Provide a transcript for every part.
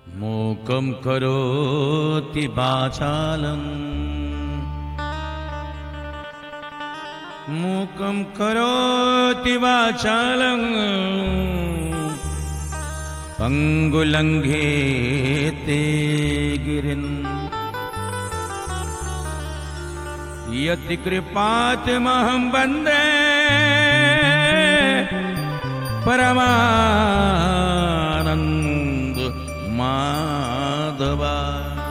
मूकं करोति वाचालं मूकं करोति वाचालं पंगुलंघेते गिरिं यति कृपातमहं वन्दे परमानंद माधवा।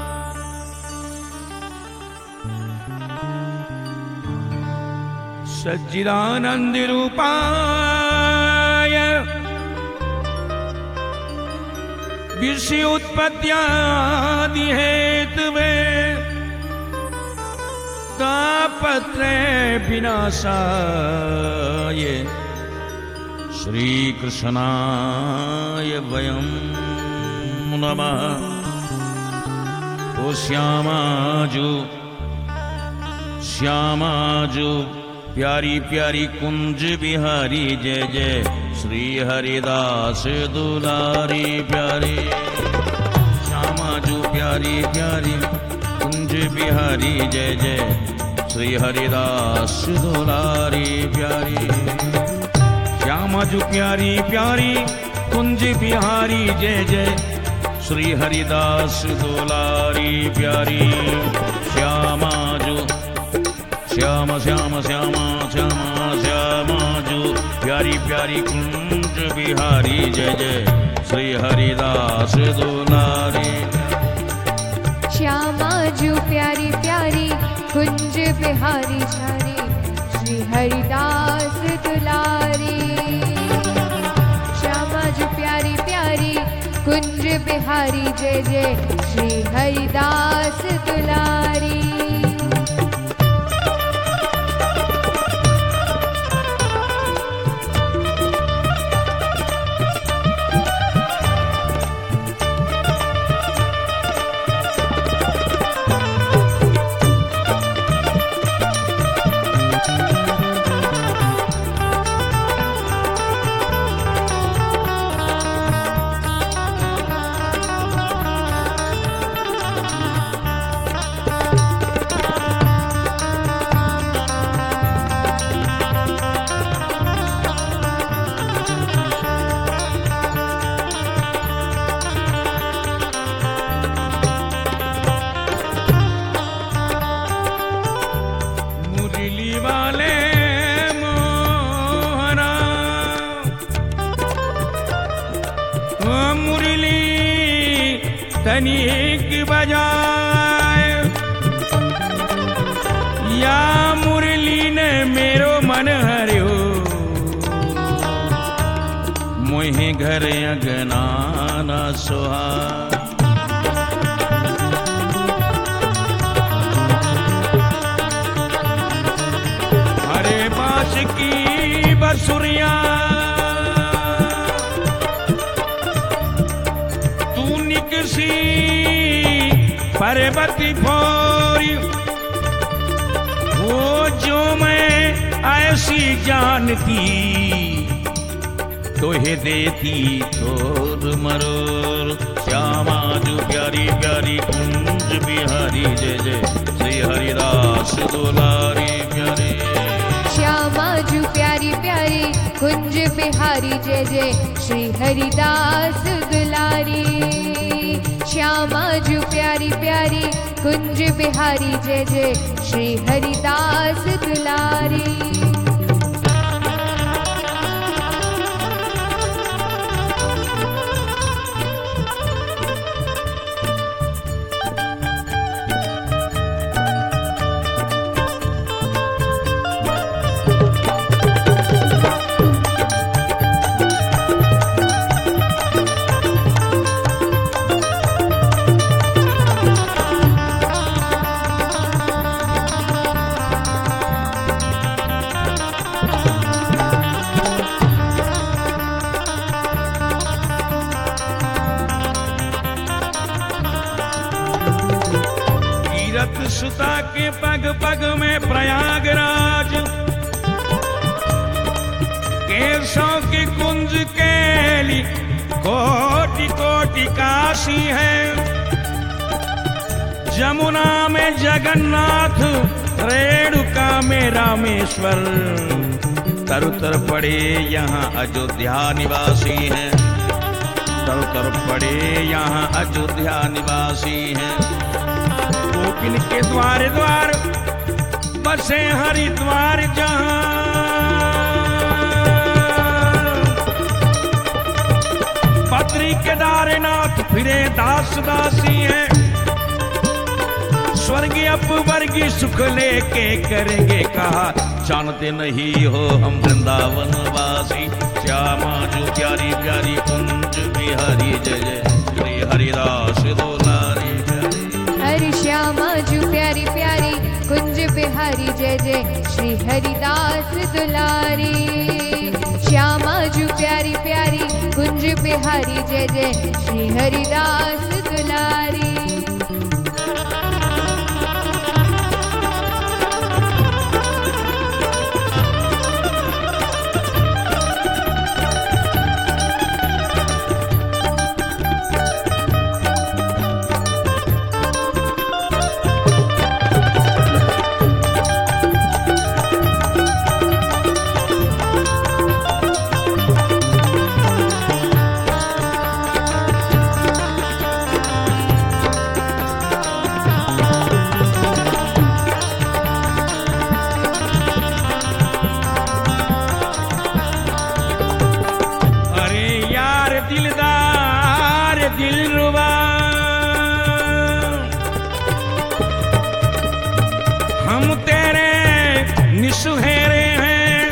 सच्चिदानंद रूपाय विषय उत्पत्त्यादि हेतवे तापत्रय विनाशाय श्री कृष्णाय वयं नमः। ओ श्यामाजू प्यारी प्यारी कुंज बिहारी जय जय श्री हरिदास दुलारी प्यारी। श्यामाजू प्यारी प्यारी कुंज बिहारी जय जय श्री हरिदास दुलारी प्यारी। श्यामाजू प्यारी प्यारी कुंज बिहारी जय जय श्री हरिदास दुलारी प्यारी। श्यामाजू श्याम श्याम श्यामा श्यामा श्यामाजू प्यारी प्यारी कुंज बिहारी जय जय श्री हरिदास दुलारी। श्यामाजू प्यारी प्यारी कुंज बिहारी चारी श्री हरिदास दुलारी। श्यामाजू प्यारी प्यारी कुंज बिहारी जय जय श्री हरिदास दुलारी। तनिक बजाए या मुरली ने मेरो मन हरियो मोहे घर अगना न सोहा। हरे बास की बसुरिया पर्वती फोरी वो जो मैं ऐसी जानती तो हे देती तोर मरोर। श्यामाजू प्यारी प्यारी कुंज बिहारी जय जय श्री हरिदास दुलारी प्यारी। श्यामाजू प्यारी प्यारी कुंज बिहारी जय जय श्री हरिदास दुलारी। श्यामाजू प्यारी प्यारी कुंज बिहारी जय जय श्री हरिदास दुलारी। सुता के पग पग में प्रयागराज केशों की कुंज केली कोटि कोटि काशी है, जमुना में जगन्नाथ, रेणुका में रामेश्वर, तर पड़े यहाँ अयोध्या निवासी हैं, तर पड़े यहाँ अयोध्या निवासी हैं। गोपिन के द्वार द्वार बसे हरिद्वार जहाँ, बद्री केदारनाथ फिरे दास दासी हैं। स्वर्गीय अपवर्गीय सुख लेके करेंगे कहा, जानते नहीं हो हम वृंदावन वासी। श्यामा जो प्यारी प्यारी कुंज बिहारी, जय जय श्री हरिदास दुलारी प्यारी। हरि श्यामा जो प्यारी प्यारी कुंज बिहारी, जय जय श्री हरिदास दुलारी। श्यामा जो प्यारी प्यारी कुंज बिहारी, जय जय श्री हरिदास दुलारी। सुहेरे हैं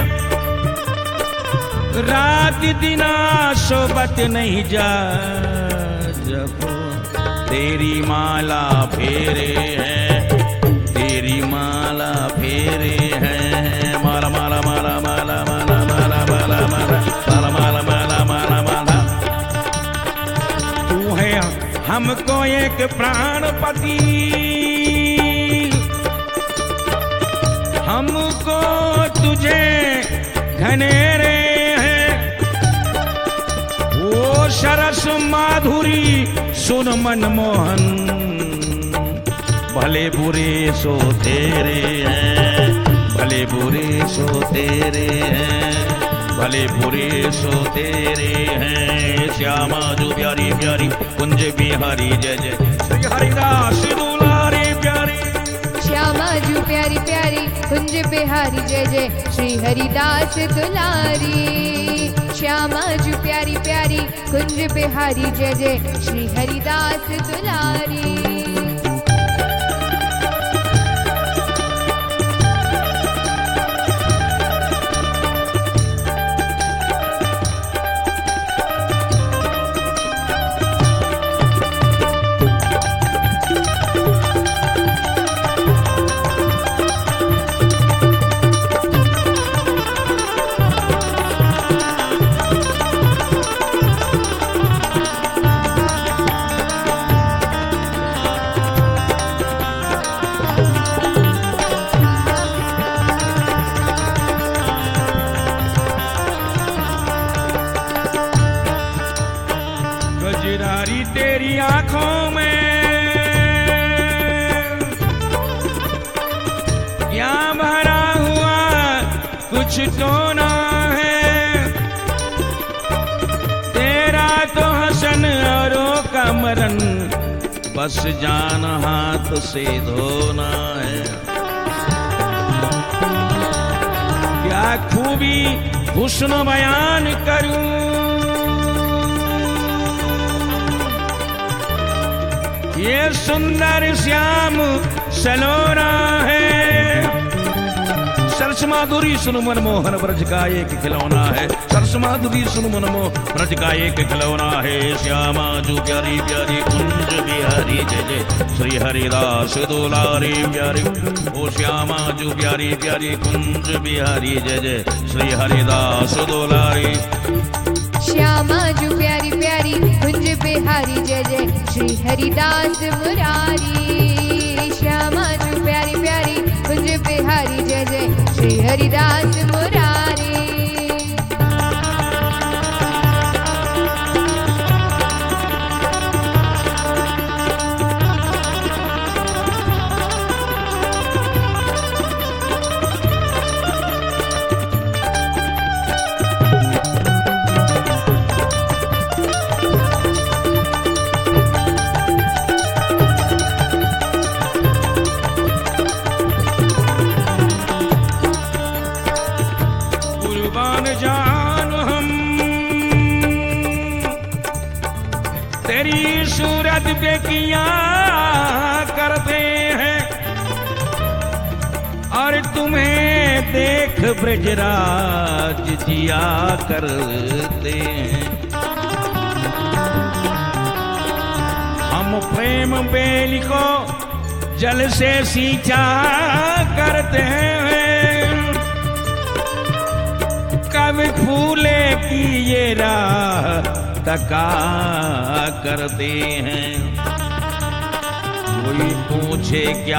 रात दिना सोबत नहीं जा, जब तेरी माला फेरे हैं, तेरी माला फेरे हैं। माला माला माला माला माला माला माला माला माला माला माला माला। तू है हमको एक प्राणपति, हमको तुझे घनेरे हैं। वो सरस माधुरी सुन मनमोहन, भले बुरे सो तेरे हैं, भले बुरे सो तेरे हैं, भले बुरे सो तेरे हैं। श्यामा जो प्यारी प्यारी कुंज बिहारी, जय जय श्री हरिदास दुलारी प्यारी। श्यामा जो प्यारी प्यारी कुंज बिहारी, जय जय श्री हरिदास दुलारी। श्यामा जो प्यारी प्यारी कुंज बिहारी, जय जय श्री हरिदास दुलारी। गजरारी तेरी आंखों में क्या भरा हुआ कुछ तो ना है, तेरा तो हसन औरों का मरन, बस जान हाथ से धोना है। क्या खूबी हुस्न बयान करूं, ये सुंदर श्याम सलोना है। सरस माधुरी सुन मनमोहन ब्रज का एक खिलौना है, सरस माधुरी सुन मनमोहन ब्रज का एक खिलौना है। श्यामा जो प्यारी प्यारी कुंज बिहारी, जय जय श्री हरिदास दुलारी प्यारी। ओ श्यामा जो प्यारी प्यारी कुंज बिहारी, जय जय श्री हरिदास दुलारी। श्यामा जो प्यारी प्यारी कुंज बिहारी, जय जय श्री हरिदास मुरारी। श्यामा जो प्यारी प्यारी कुंज बिहारी, जय जय श्री हरिदास मुरारी। तेरी सूरत पे किया करते हैं और तुम्हें देख ब्रजराज जिया करते हैं। हम प्रेम बेल को जल से सींचा करते हैं, कभी फूले की ये राह तका करते हैं। कोई पूछे क्या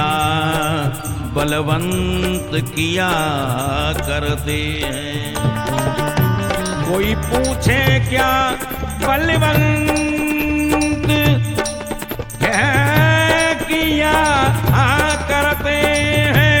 बलवंत किया करते हैं, कोई पूछे क्या बलवंत किया करते हैं।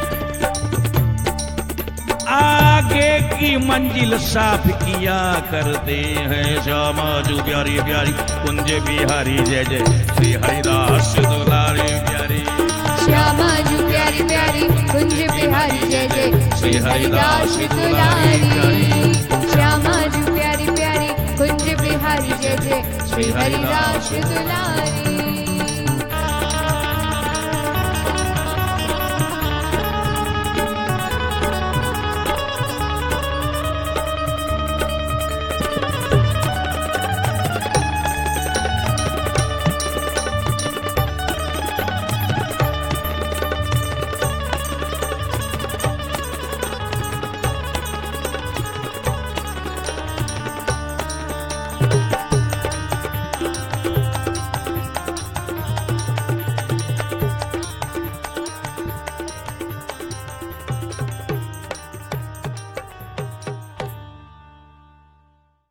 आगे की मंजिल साफ किया करते हैं। श्यामा जो प्यारी प्यारी कुंज बिहारी जय जय श्री हरिदास दुलारी प्यारी। श्यामा जो प्यारी प्यारी कुंज बिहारी जय जय श्री हरिदास दुलारी। श्यामा जो प्यारी प्यारी कुंज बिहारी जय जय श्री हरिदास दुलारी।